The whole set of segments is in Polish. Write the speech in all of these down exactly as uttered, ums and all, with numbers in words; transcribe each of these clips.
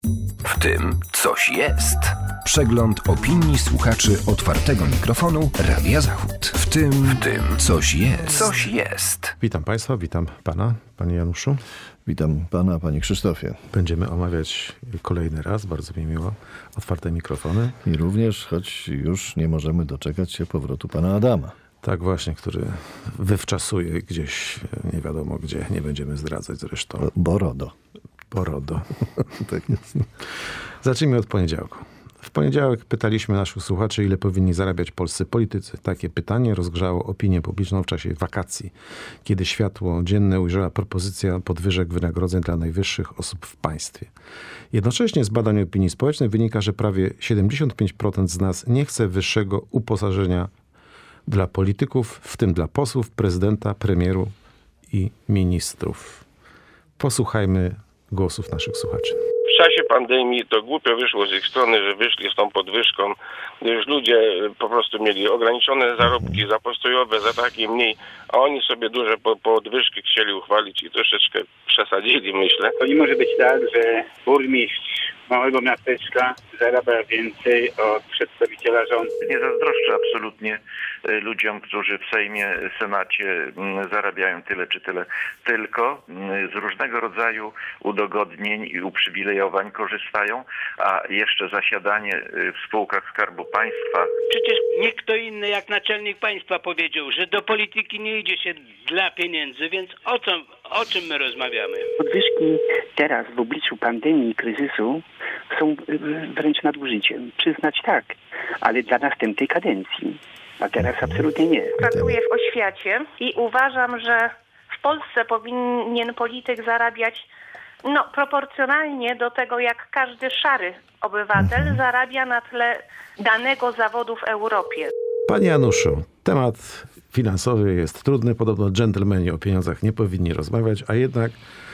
W tym coś jest. Przegląd opinii słuchaczy otwartego mikrofonu Radia Zachód. W tym, w tym coś jest. Coś jest. Witam Państwa, witam Pana, Panie Januszu. Witam Pana, Panie Krzysztofie. Będziemy omawiać kolejny raz, bardzo mi miło, otwarte mikrofony. I również, choć już nie możemy doczekać się powrotu Pana Adama. Tak właśnie, który wywczasuje gdzieś, nie wiadomo gdzie, nie będziemy zdradzać zresztą. Borodo. Borodo. Tak jest. Zacznijmy od poniedziałku. W poniedziałek pytaliśmy naszych słuchaczy, ile powinni zarabiać polscy politycy. Takie pytanie rozgrzało opinię publiczną w czasie wakacji, kiedy światło dzienne ujrzała propozycja podwyżek wynagrodzeń dla najwyższych osób w państwie. Jednocześnie z badań opinii społecznej wynika, że prawie siedemdziesiąt pięć procent z nas nie chce wyższego uposażenia dla polityków, w tym dla posłów, prezydenta, premieru i ministrów. Posłuchajmy głosów naszych słuchaczy. W czasie pandemii to głupio wyszło z ich strony, że wyszli z tą podwyżką, gdyż ludzie po prostu mieli ograniczone zarobki zapostojowe, za takie mniej, a oni sobie duże podwyżki chcieli uchwalić i troszeczkę przesadzili, myślę. To nie może być tak, że burmistrz małego miasteczka zarabia więcej od przedstawiciela rządu. Nie zazdroszczę absolutnie ludziom, którzy w Sejmie, Senacie zarabiają tyle czy tyle, tylko z różnego rodzaju udogodnień i uprzywilejowań korzystają, a jeszcze zasiadanie w spółkach Skarbu Państwa. Przecież nie kto inny jak naczelnik państwa powiedział, że do polityki nie idzie się dla pieniędzy, więc o co, o czym my rozmawiamy? Podwyżki teraz w obliczu pandemii i kryzysu są wręcz nadużyciem. Przyznać tak, ale dla następnej kadencji. A teraz absolutnie nie. Pracuję w oświacie i uważam, że w Polsce powinien polityk zarabiać no, proporcjonalnie do tego, jak każdy szary obywatel mhm. zarabia na tle danego zawodu w Europie. Panie Januszu, temat finansowy jest trudny. Podobno dżentelmeni o pieniądzach nie powinni rozmawiać, a jednak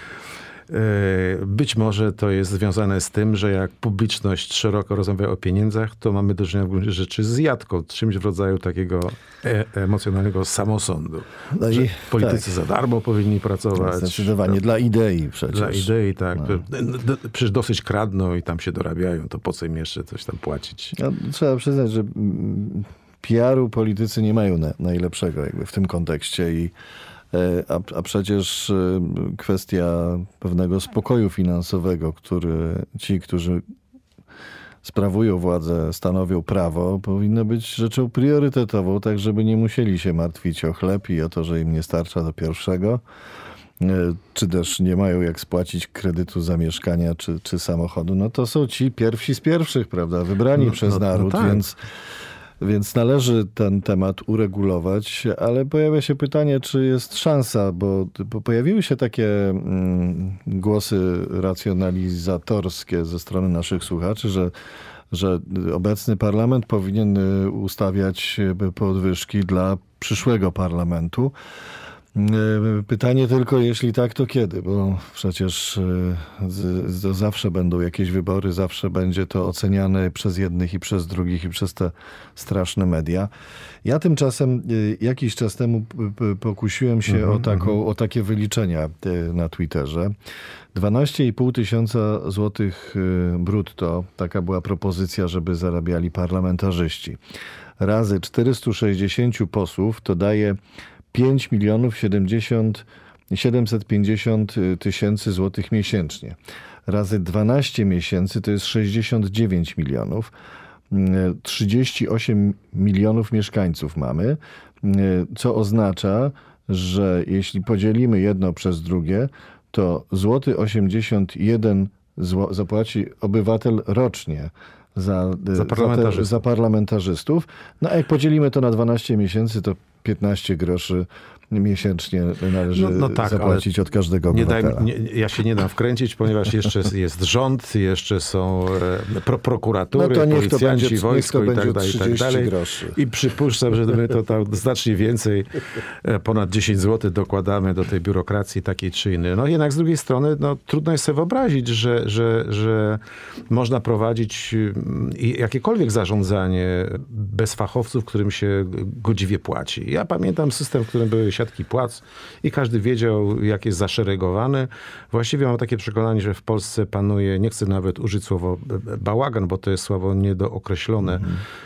być może to jest związane z tym, że jak publiczność szeroko rozmawia o pieniądzach, to mamy do czynienia w gruncie rzeczy z jatką, czymś w rodzaju takiego e- emocjonalnego samosądu. No i politycy tak. za darmo powinni pracować. Zdecydowanie, dla idei przecież. Dla idei, tak. No. Przecież dosyć kradną i tam się dorabiają, to po co im jeszcze coś tam płacić? No, trzeba przyznać, że P R u politycy nie mają na, najlepszego jakby w tym kontekście i A, a przecież kwestia pewnego spokoju finansowego, który ci, którzy sprawują władzę, stanowią prawo, powinno być rzeczą priorytetową, tak żeby nie musieli się martwić o chleb i o to, że im nie starcza do pierwszego, czy też nie mają jak spłacić kredytu za mieszkania czy, czy samochodu. No to są ci pierwsi z pierwszych, prawda, wybrani no, przez no, naród, no tak. więc... Więc należy ten temat uregulować, ale pojawia się pytanie, czy jest szansa, bo, bo pojawiły się takie mm, głosy racjonalizatorskie ze strony naszych słuchaczy, że, że obecny parlament powinien ustawiać podwyżki dla przyszłego parlamentu. Pytanie tylko, jeśli tak, to kiedy? Bo przecież z, z, zawsze będą jakieś wybory, zawsze będzie to oceniane przez jednych i przez drugich i przez te straszne media. Ja tymczasem jakiś czas temu pokusiłem się mm-hmm, o, taką, mm-hmm. o takie wyliczenia na Twitterze. dwanaście i pół tysiąca złotych brutto, taka była propozycja, żeby zarabiali parlamentarzyści. Razy czterysta sześćdziesiąt posłów to daje pięć milionów siedemset pięćdziesiąt tysięcy złotych miesięcznie. Razy dwanaście miesięcy to jest sześćdziesiąt dziewięć milionów. trzydzieści osiem milionów mieszkańców mamy, co oznacza, że jeśli podzielimy jedno przez drugie, to złoty osiemdziesiąt jeden zł zapłaci obywatel rocznie za, za, parlamentarzystów. Za, te, za parlamentarzystów. No a jak podzielimy to na dwanaście miesięcy, to piętnaście groszy miesięcznie należy no, no tak, zapłacić od każdego obywatela. Nie daj, nie, ja się nie dam wkręcić, ponieważ jeszcze jest rząd, jeszcze są pro, prokuratury, no to policjanci, będzie, wojsko i tak dalej. I, tak dalej. I przypuszczam, że my to tam znacznie więcej, ponad dziesięć złotych dokładamy do tej biurokracji takiej czy innej. No jednak z drugiej strony no, trudno jest sobie wyobrazić, że, że, że można prowadzić jakiekolwiek zarządzanie bez fachowców, którym się godziwie płaci. Ja pamiętam system, w którym były siatki płac i każdy wiedział, jak jest zaszeregowany. Właściwie mam takie przekonanie, że w Polsce panuje, nie chcę nawet użyć słowa bałagan, bo to jest słowo niedookreślone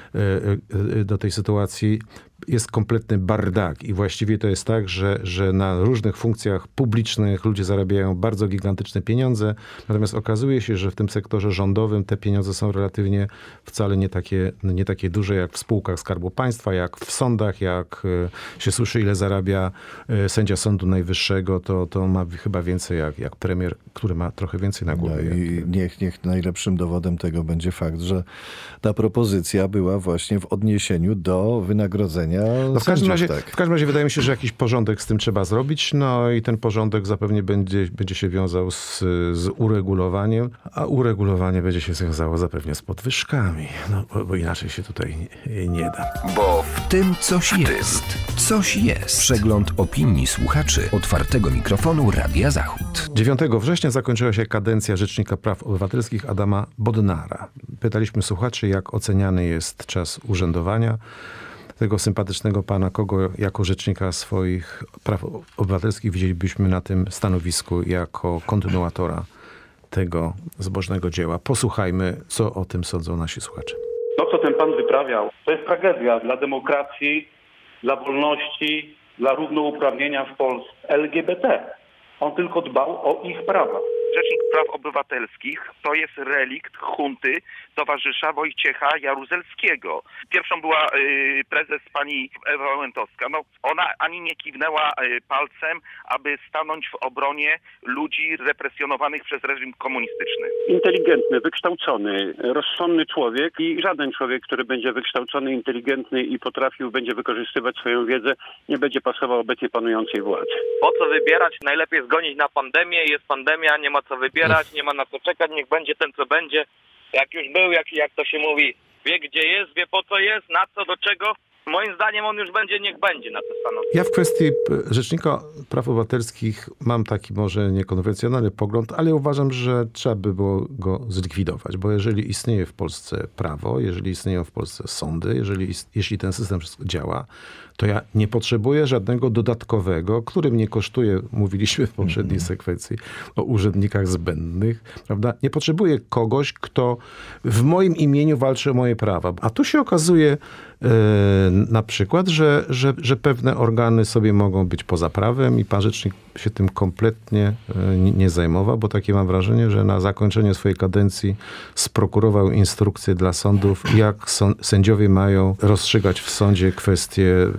mm. do tej sytuacji. Jest kompletny bardak i właściwie to jest tak, że, że na różnych funkcjach publicznych ludzie zarabiają bardzo gigantyczne pieniądze, natomiast okazuje się, że w tym sektorze rządowym te pieniądze są relatywnie wcale nie takie, nie takie duże jak w spółkach Skarbu Państwa, jak w sądach, jak się słyszy, ile zarabia sędzia Sądu Najwyższego, to, to ma chyba więcej jak, jak premier, który ma trochę więcej na głowie. No i niech, niech najlepszym dowodem tego będzie fakt, że ta propozycja była właśnie w odniesieniu do wynagrodzenia No w, każdym razie, tak. w każdym razie wydaje mi się, że jakiś porządek z tym trzeba zrobić, no i ten porządek zapewne będzie, będzie się wiązał z, z uregulowaniem, a uregulowanie będzie się wiązało zapewne z podwyżkami, no bo, bo inaczej się tutaj nie, nie da. Bo w tym coś jest. Coś jest. Przegląd opinii słuchaczy otwartego mikrofonu Radia Zachód. dziewiątego września zakończyła się kadencja Rzecznika Praw Obywatelskich Adama Bodnara. Pytaliśmy słuchaczy, jak oceniany jest czas urzędowania tego sympatycznego pana, kogo jako rzecznika swoich praw obywatelskich widzielibyśmy na tym stanowisku jako kontynuatora tego zbożnego dzieła. Posłuchajmy, co o tym sądzą nasi słuchacze. To, co ten pan wyprawiał, to jest tragedia dla demokracji, dla wolności, dla równouprawnienia w Polsce L G B T. On tylko dbał o ich prawa. Rzecznik Praw Obywatelskich to jest relikt hunty towarzysza Wojciecha Jaruzelskiego. Pierwszą była y, prezes pani Ewa Łętowska. No, ona ani nie kiwnęła y, palcem, aby stanąć w obronie ludzi represjonowanych przez reżim komunistyczny. Inteligentny, wykształcony, rozsądny człowiek i żaden człowiek, który będzie wykształcony, inteligentny i potrafił, będzie wykorzystywać swoją wiedzę, nie będzie pasował obecnie panującej władzy. Po co wybierać? Najlepiej zgonić na pandemię. Jest pandemia, nie ma co wybierać, nie ma na co czekać, niech będzie ten, co będzie. Jak już był, jak, jak to się mówi, wie gdzie jest, wie po co jest, na co, do czego. Moim zdaniem on już będzie, niech będzie na to stanowisko. Ja w kwestii Rzecznika Praw Obywatelskich mam taki może niekonwencjonalny pogląd, ale uważam, że trzeba by było go zlikwidować, bo jeżeli istnieje w Polsce prawo, jeżeli istnieją w Polsce sądy, jeżeli, jeśli ten system wszystko działa, to ja nie potrzebuję żadnego dodatkowego, który mnie kosztuje, mówiliśmy w poprzedniej sekwencji o urzędnikach zbędnych, prawda? Nie potrzebuję kogoś, kto w moim imieniu walczy o moje prawa. A tu się okazuje yy, na przykład, że, że, że pewne organy sobie mogą być poza prawem i pan rzecznik się tym kompletnie yy, nie zajmował, bo takie mam wrażenie, że na zakończenie swojej kadencji sprokurował instrukcje dla sądów, jak sąd, sędziowie mają rozstrzygać w sądzie kwestie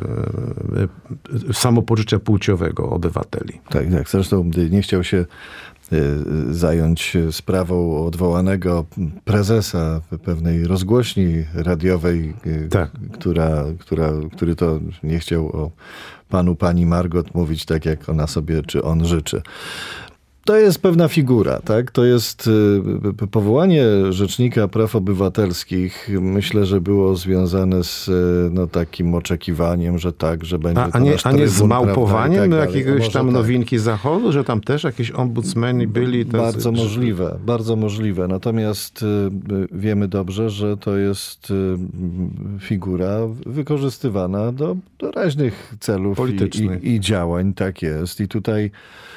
samopoczucia płciowego obywateli. Tak, tak. Zresztą nie chciał się zająć sprawą odwołanego prezesa pewnej rozgłośni radiowej, tak. która, która, który to nie chciał o panu, pani Margot mówić tak, jak ona sobie, czy on życzy. To jest pewna figura, tak? To jest powołanie Rzecznika Praw Obywatelskich. Myślę, że było związane z no, takim oczekiwaniem, że tak, że będzie a, to a nie, nasz a nie trybun, z małpowaniem tak jakiegoś tam tak. nowinki Zachodu, że tam też jakieś ombudsmeni byli? Tacy, bardzo że... możliwe, bardzo możliwe. Natomiast y, wiemy dobrze, że to jest y, figura wykorzystywana do, do raźnych celów politycznych i, i, i działań. Tak jest. I tutaj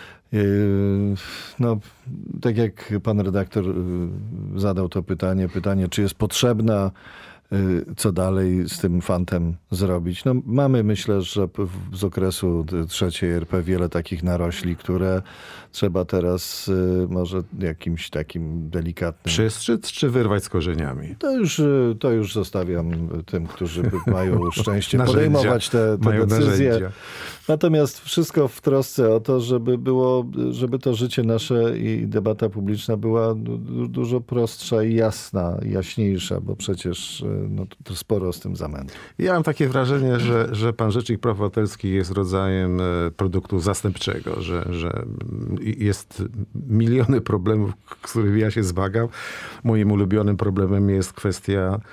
no, tak jak pan redaktor zadał to pytanie, pytanie, czy jest potrzebna, co dalej z tym fantem zrobić. No, mamy, myślę, że z okresu trzeciej R P wiele takich narośli, które trzeba teraz może jakimś takim delikatnym... Przestrzyc czy wyrwać z korzeniami? To już, to już zostawiam tym, którzy mają szczęście podejmować te, te decyzje. Narzędzia. Natomiast wszystko w trosce o to, żeby było, żeby to życie nasze i debata publiczna była dużo prostsza i jasna, jaśniejsza, bo przecież no, to sporo z tym zamętu. Ja mam takie wrażenie, że, że pan Rzecznik Praw Obywatelskich jest rodzajem produktu zastępczego, że, że jest miliony problemów, z którymi ja się zmagam. Moim ulubionym problemem jest kwestia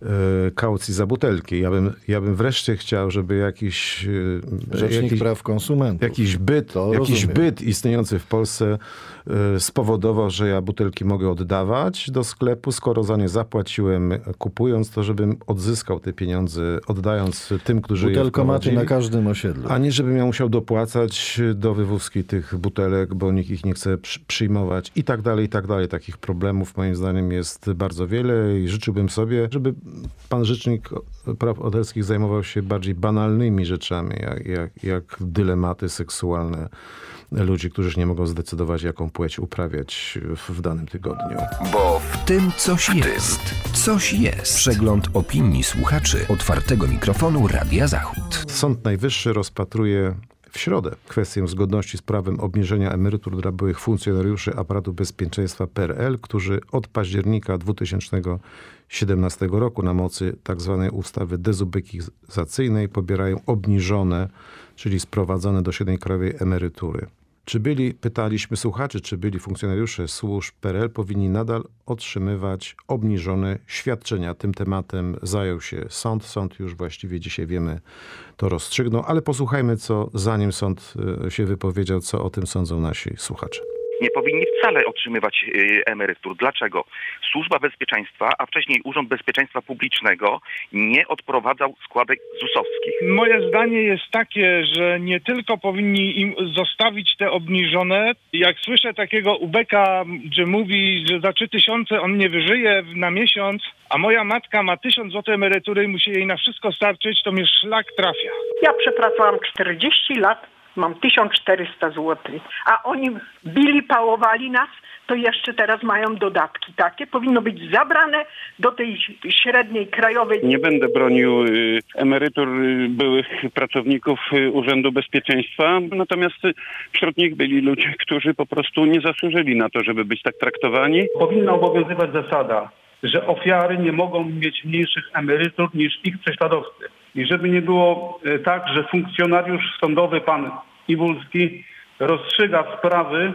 kaucji za butelki. Ja bym, ja bym wreszcie chciał, żeby jakiś... Rzecznik jakiś, Praw Konsumentów. Jakiś byt, jakiś byt istniejący w Polsce spowodował, że ja butelki mogę oddawać do sklepu, skoro za nie zapłaciłem kupując, to żebym odzyskał te pieniądze, oddając tym, którzy je Butelkomaty na każdym osiedlu. A nie, żebym ja musiał dopłacać do wywózki tych butelek, bo nikt ich nie chce przyjmować i tak dalej, i tak dalej. Takich problemów moim zdaniem jest bardzo wiele i życzyłbym sobie, żeby pan Rzecznik Praw Obywatelskich zajmował się bardziej banalnymi rzeczami, jak, jak, jak dylematy seksualne ludzi, którzy nie mogą zdecydować, jaką płeć uprawiać w, w danym tygodniu. Bo w tym coś jest. Coś jest. Przegląd opinii słuchaczy otwartego mikrofonu Radia Zachód. Sąd Najwyższy rozpatruje w środę kwestię zgodności z prawem obniżenia emerytur dla byłych funkcjonariuszy aparatu bezpieczeństwa P R L, którzy od października dwa tysiące siedemnastego roku na mocy tzw. ustawy dezubekizacyjnej pobierają obniżone, czyli sprowadzone do średniej krajowej emerytury. Czy byli, pytaliśmy słuchaczy, czy byli funkcjonariusze służb P R L powinni nadal otrzymywać obniżone świadczenia. Tym tematem zajął się sąd. Sąd już właściwie dzisiaj wiemy, to rozstrzygnął, ale posłuchajmy, co zanim sąd się wypowiedział, co o tym sądzą nasi słuchacze. Nie powinni wcale otrzymywać emerytur. Dlaczego? Służba Bezpieczeństwa, a wcześniej Urząd Bezpieczeństwa Publicznego nie odprowadzał składek zusowskich. Moje zdanie jest takie, że nie tylko powinni im zostawić te obniżone. Jak słyszę takiego ubeka, że mówi, że za trzy tysiące on nie wyżyje na miesiąc, a moja matka ma tysiąc złotych emerytury i musi jej na wszystko starczyć, to mnie szlak trafia. Ja przepracowałam czterdzieści lat. Mam tysiąc czterysta złotych, a oni bili, pałowali nas, to jeszcze teraz mają dodatki takie. Powinno być zabrane do tej średniej krajowej. Nie będę bronił emerytur byłych pracowników Urzędu Bezpieczeństwa, natomiast wśród nich byli ludzie, którzy po prostu nie zasłużyli na to, żeby być tak traktowani. Powinna obowiązywać zasada, że ofiary nie mogą mieć mniejszych emerytur niż ich prześladowcy. I żeby nie było tak, że funkcjonariusz sądowy, pan Iwulski, rozstrzyga sprawy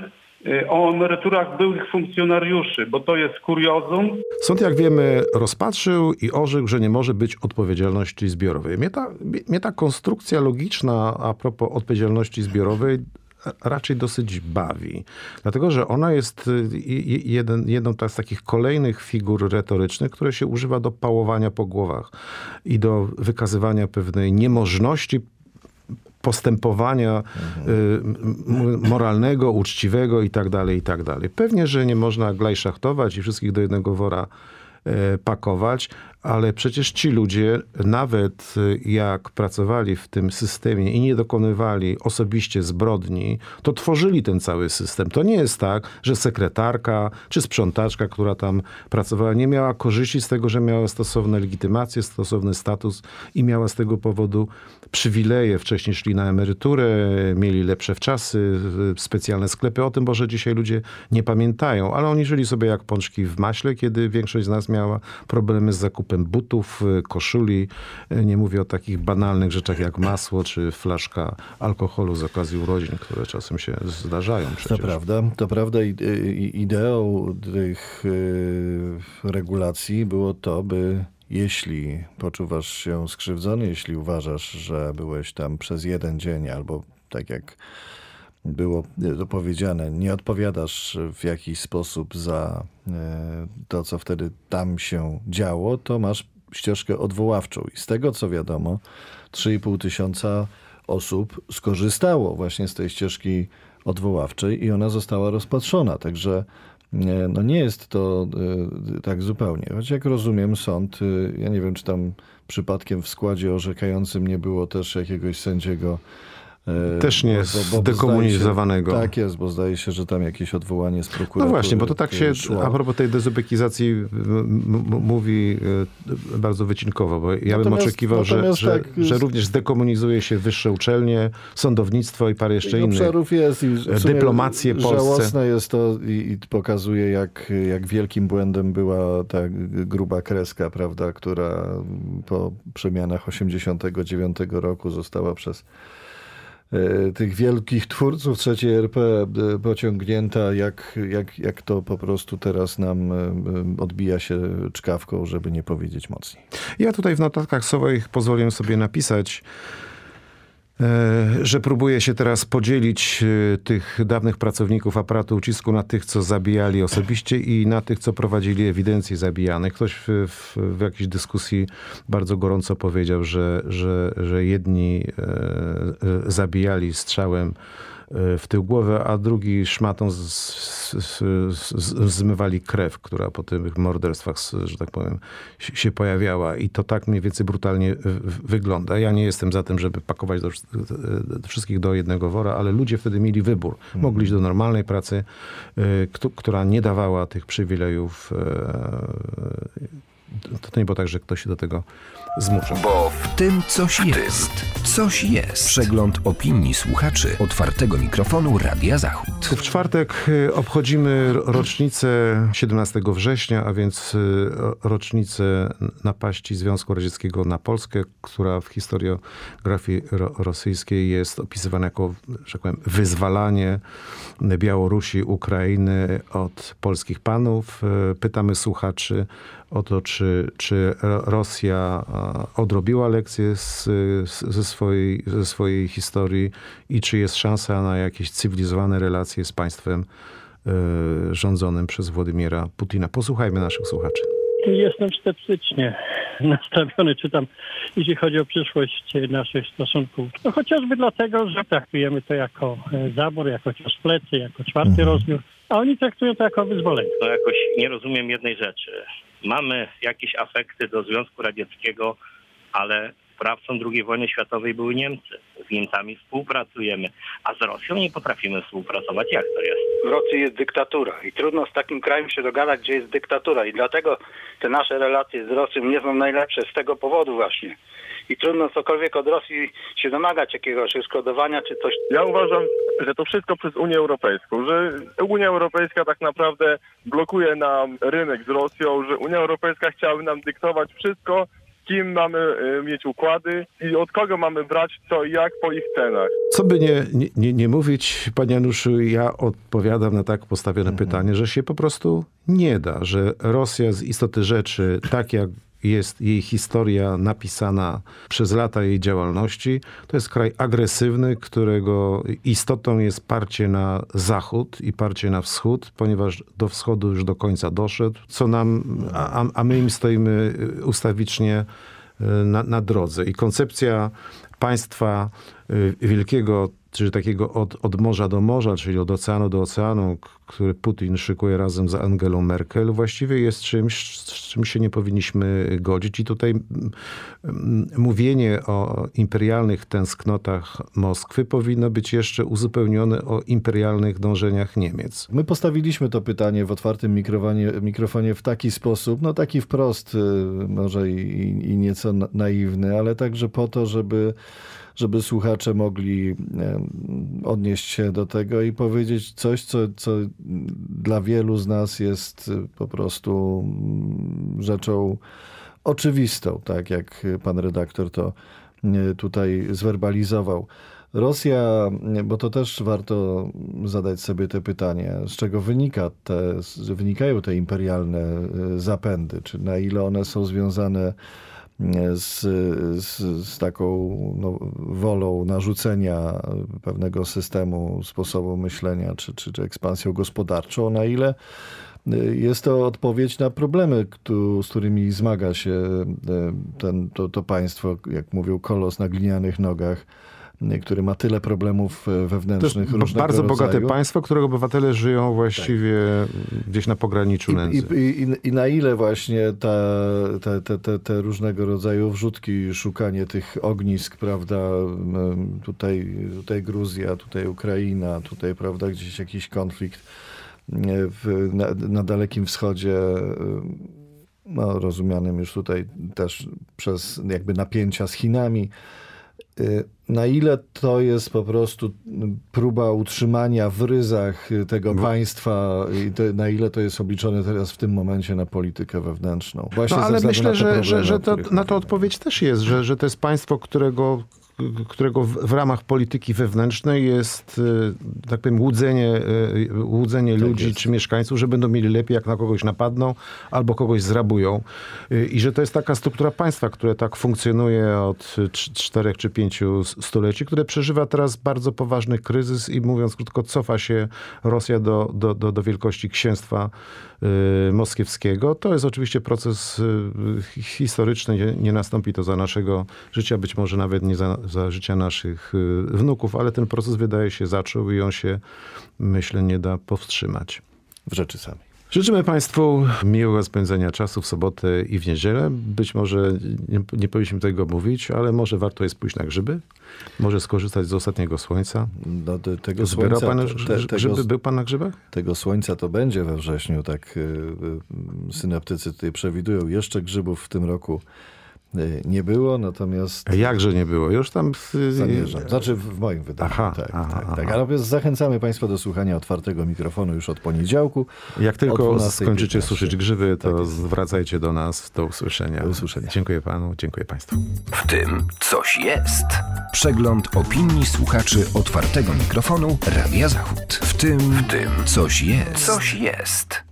o emeryturach byłych funkcjonariuszy, bo to jest kuriozum. Sąd, jak wiemy, rozpatrzył i orzekł, że nie może być odpowiedzialności zbiorowej. Mnie ta, mnie ta konstrukcja logiczna a propos odpowiedzialności zbiorowej raczej dosyć bawi. Dlatego, że ona jest jeden, jedną z takich kolejnych figur retorycznych, które się używa do pałowania po głowach i do wykazywania pewnej niemożności postępowania mhm. moralnego, uczciwego i tak dalej, i tak dalej. Pewnie, że nie można glajszachtować i wszystkich do jednego wora pakować, ale przecież ci ludzie, nawet jak pracowali w tym systemie i nie dokonywali osobiście zbrodni, to tworzyli ten cały system. To nie jest tak, że sekretarka czy sprzątaczka, która tam pracowała, nie miała korzyści z tego, że miała stosowne legitymacje, stosowny status i miała z tego powodu przywileje. Wcześniej szli na emeryturę, mieli lepsze wczasy, specjalne sklepy. O tym może dzisiaj ludzie nie pamiętają, ale oni żyli sobie jak pączki w maśle, kiedy większość z nas miała problemy z zakupem butów, koszuli. Nie mówię o takich banalnych rzeczach jak masło czy flaszka alkoholu z okazji urodzin, które czasem się zdarzają przecież. To prawda. To prawda. Ideą tych regulacji było to, by jeśli poczuwasz się skrzywdzony, jeśli uważasz, że byłeś tam przez jeden dzień albo tak jak było powiedziane, nie odpowiadasz w jakiś sposób za to, co wtedy tam się działo, to masz ścieżkę odwoławczą. I z tego, co wiadomo, trzy i pół tysiąca osób skorzystało właśnie z tej ścieżki odwoławczej i ona została rozpatrzona. Także no nie jest to tak zupełnie. Choć jak rozumiem, sąd, ja nie wiem, czy tam przypadkiem w składzie orzekającym nie było też jakiegoś sędziego Też nie jest zdekomunizowanego. Się, tak jest, bo zdaje się, że tam jakieś odwołanie z prokuratury. No właśnie, bo to tak się szło. A propos tej dezubekizacji m- mówi bardzo wycinkowo, bo ja natomiast, bym oczekiwał, że, że, tak, że również zdekomunizuje się wyższe uczelnie, sądownictwo i parę jeszcze innych obszarów jest i dyplomację w Polsce. Żałosne jest to i, i pokazuje, jak, jak wielkim błędem była ta gruba kreska, prawda, która po przemianach osiemdziesiątego dziewiątego roku została przez tych wielkich twórców trzeciej R P pociągnięta, jak, jak, jak to po prostu teraz nam odbija się czkawką, żeby nie powiedzieć mocniej. Ja tutaj w notatkach swoich pozwoliłem sobie napisać, że próbuje się teraz podzielić tych dawnych pracowników aparatu ucisku na tych, co zabijali osobiście i na tych, co prowadzili ewidencję zabijanych. Ktoś w, w, w jakiejś dyskusji bardzo gorąco powiedział, że, że, że jedni zabijali strzałem w tył głowy, a drugi szmatą z, z, z, zmywali krew, która po tych morderstwach, że tak powiem, się pojawiała. I to tak mniej więcej brutalnie wygląda. Ja nie jestem za tym, żeby pakować do, do wszystkich do jednego wora, ale ludzie wtedy mieli wybór. Mogli iść do normalnej pracy, która nie dawała tych przywilejów. To nie było tak, że ktoś się do tego zmuszał. Bo w tym coś jest. Coś jest. Przegląd opinii słuchaczy otwartego mikrofonu Radia Zachód. W czwartek obchodzimy rocznicę siedemnastego września, a więc rocznicę napaści Związku Radzieckiego na Polskę, która w historiografii rosyjskiej jest opisywana jako, że tak powiem, wyzwalanie Białorusi, Ukrainy od polskich panów. Pytamy słuchaczy o to, czy, czy Rosja odrobiła lekcję z, ze, swojej, ze swojej historii i czy jest szansa na jakieś cywilizowane relacje z państwem y, rządzonym przez Władimira Putina. Posłuchajmy naszych słuchaczy. Jestem sceptycznie nastawiony, czy tam, jeśli chodzi o przyszłość naszych stosunków. No chociażby dlatego, że traktujemy to jako zabór, jako cios w plecy, jako czwarty mhm. rozmiar, a oni traktują to jako wyzwolenie. No jakoś nie rozumiem jednej rzeczy. Mamy jakieś afekty do Związku Radzieckiego, ale sprawcą drugiej wojny światowej były Niemcy. Z Niemcami współpracujemy, a z Rosją nie potrafimy współpracować. Jak to jest? W Rosji jest dyktatura i trudno z takim krajem się dogadać, gdzie jest dyktatura i dlatego te nasze relacje z Rosją nie są najlepsze z tego powodu właśnie. I trudno cokolwiek od Rosji się domagać jakiegoś odszkodowania czy coś. Ja uważam, że to wszystko przez Unię Europejską, że Unia Europejska tak naprawdę blokuje nam rynek z Rosją, że Unia Europejska chciałaby nam dyktować wszystko, z kim mamy mieć układy i od kogo mamy brać co i jak po ich cenach. Co by nie, nie, nie mówić, panie Januszu, ja odpowiadam na tak postawione mhm. pytanie, że się po prostu nie da, że Rosja z istoty rzeczy, tak jak jest jej historia napisana przez lata jej działalności. To jest kraj agresywny, którego istotą jest parcie na zachód i parcie na wschód, ponieważ do wschodu już do końca doszedł, co nam, a, a my im stoimy ustawicznie na, na drodze. I koncepcja państwa wielkiego, czyli takiego od, od morza do morza, czyli od oceanu do oceanu, który Putin szykuje razem z Angelą Merkel, właściwie jest czymś, z czym się nie powinniśmy godzić. I tutaj mówienie o imperialnych tęsknotach Moskwy powinno być jeszcze uzupełnione o imperialnych dążeniach Niemiec. My postawiliśmy to pytanie w otwartym mikrofonie, mikrofonie w taki sposób, no taki wprost, może i, i nieco naiwny, ale także po to, żeby żeby słuchacze mogli odnieść się do tego i powiedzieć coś, co, co dla wielu z nas jest po prostu rzeczą oczywistą, tak jak pan redaktor to tutaj zwerbalizował. Rosja, bo to też warto zadać sobie te pytanie, z czego wynika te, wynikają te imperialne zapędy, czy na ile one są związane Z, z, z taką no, wolą narzucenia pewnego systemu, sposobu myślenia, czy, czy, czy ekspansją gospodarczą, na ile jest to odpowiedź na problemy, z którymi zmaga się ten, to, to państwo, jak mówił, kolos na glinianych nogach, który ma tyle problemów wewnętrznych. To jest bardzo rodzaju. bogate państwo, którego obywatele żyją właściwie tak. gdzieś na pograniczu nędzy. I, i, i, I na ile właśnie ta, te, te, te, te różnego rodzaju wrzutki, szukanie tych ognisk, prawda, tutaj, tutaj Gruzja, tutaj Ukraina, tutaj, prawda, gdzieś jakiś konflikt w, na, na Dalekim Wschodzie, no, rozumianym już tutaj też przez jakby napięcia z Chinami. Na ile to jest po prostu próba utrzymania w ryzach tego w... państwa i to, na ile to jest obliczone teraz w tym momencie na politykę wewnętrzną? Właśnie no ale myślę, że, że, że to, na to odpowiedź też jest, że, że to jest państwo, którego którego w, w ramach polityki wewnętrznej jest, tak powiem, łudzenie, łudzenie tak ludzi jest. czy mieszkańców, że będą mieli lepiej, jak na kogoś napadną albo kogoś zrabują. I że to jest taka struktura państwa, które tak funkcjonuje od czterech czy pięciu stuleci, które przeżywa teraz bardzo poważny kryzys i mówiąc krótko, cofa się Rosja do, do, do, do wielkości księstwa y, moskiewskiego. To jest oczywiście proces y, historyczny, nie, nie nastąpi to za naszego życia, być może nawet nie za, za życia naszych y, wnuków, ale ten proces wydaje się zaczął i on się, myślę, nie da powstrzymać. W rzeczy samej. Życzymy Państwu miłego spędzenia czasu w sobotę i w niedzielę. Być może nie, nie powinniśmy tego mówić, ale może warto jest pójść na grzyby. Może skorzystać z ostatniego słońca. No, te, tego Zbierał słońca, pan te, grzyby? tego, Był pan na grzybach? Tego słońca to będzie we wrześniu. Tak yy, synoptycy tutaj przewidują. Jeszcze grzybów w tym roku nie było, natomiast... A jakże nie było? Już tam... Zamierzam. Znaczy w moim wydaniu. Aha, tak, aha, tak, aha. tak. Ale natomiast zachęcamy Państwa do słuchania Otwartego Mikrofonu już od poniedziałku. Jak tylko skończycie suszyć grzyby, to tak zwracajcie do nas. Do usłyszenia. Do usłyszenia. Dziękuję panu, dziękuję państwu. W tym coś jest. Przegląd opinii słuchaczy Otwartego Mikrofonu Radia Zachód. W tym, w tym coś jest. Coś jest.